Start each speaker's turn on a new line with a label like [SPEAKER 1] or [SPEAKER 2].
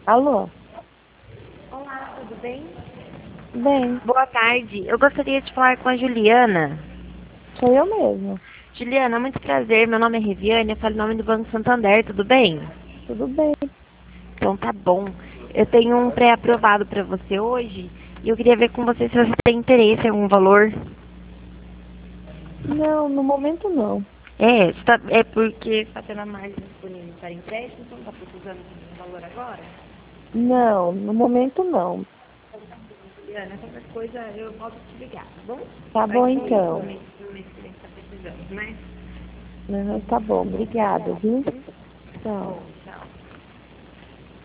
[SPEAKER 1] Alô?
[SPEAKER 2] Olá, tudo bem?
[SPEAKER 1] Bem,
[SPEAKER 2] Boa tarde. Eu gostaria de falar com a Juliana.
[SPEAKER 1] sou eu mesmo.
[SPEAKER 2] Juliana, muito prazer. Meu nome é Reviane, eu falo em nome do Banco Santander, tudo bem?
[SPEAKER 1] Tudo bem.
[SPEAKER 2] Então tá bom. Eu tenho um pré-aprovado para você hoje e eu queria ver com você se você tem interesse em algum valor.
[SPEAKER 1] Não, no momento não.
[SPEAKER 2] É porque está tendo a margem disponível para empréstimo, então está precisando de um valor agora?
[SPEAKER 1] Não, no momento não.
[SPEAKER 2] Juliana, qualquer coisa eu volto a te ligar, tá bom?
[SPEAKER 1] Tá
[SPEAKER 2] Vai
[SPEAKER 1] bom
[SPEAKER 2] que no
[SPEAKER 1] então.
[SPEAKER 2] mês que vem está precisando, né?
[SPEAKER 1] Tá bom, obrigada, viu? Tchau.